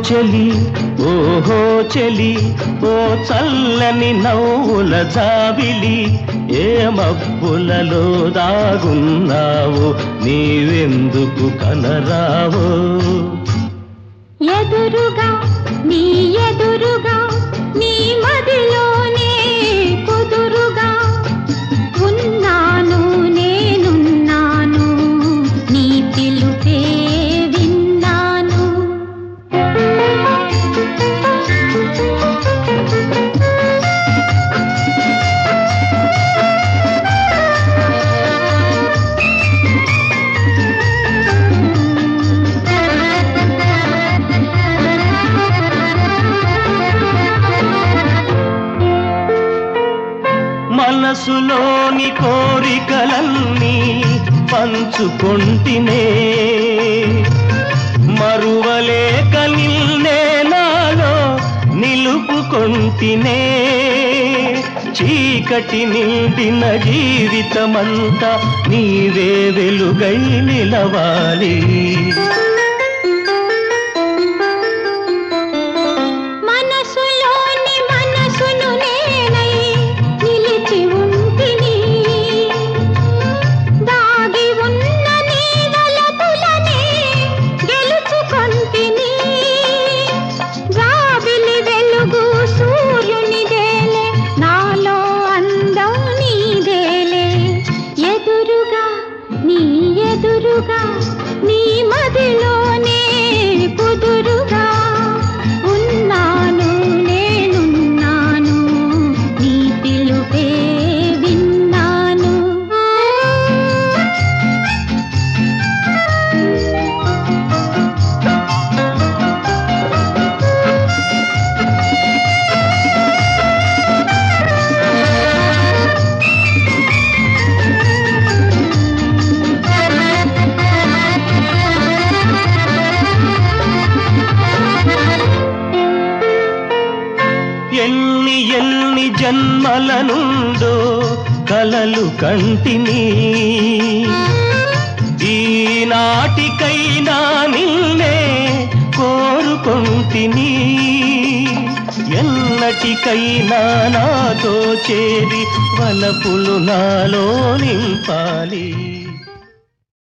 చెలి ఓహో చెలి ఓ చల్లని నవ్వుల జాబిలి ఏ మబ్బులలో దాగున్నావు నీవెందుకు కనరావు ఎదురుగా నీ ఎదురుగా నీ మదిలోనే కుదురుగా ఉన్నాను నేనున్నాను నీ పిలుపే విన్నాను మనసులోని కోరికలన్నీ పంచుకొంటినే మరువలేక నిన్నే నాలో నిలుపుకొంటినే చీకటి నిండిన జీవితమంతా నీవే వెలుగై నిలవాలి ఎదురుగా నీ మదిలోనే కుదురుగా ఉన్నాను నేనున్నాను నీ పిలుపే విన్నాను ఎన్ని జన్మల నుండో కలలు కంటిని ఈనాటికైనా నిన్నే కోరుకొంటిని ఎన్నటికైనా నాతో చేరి వలపులు నాలో నింపాలి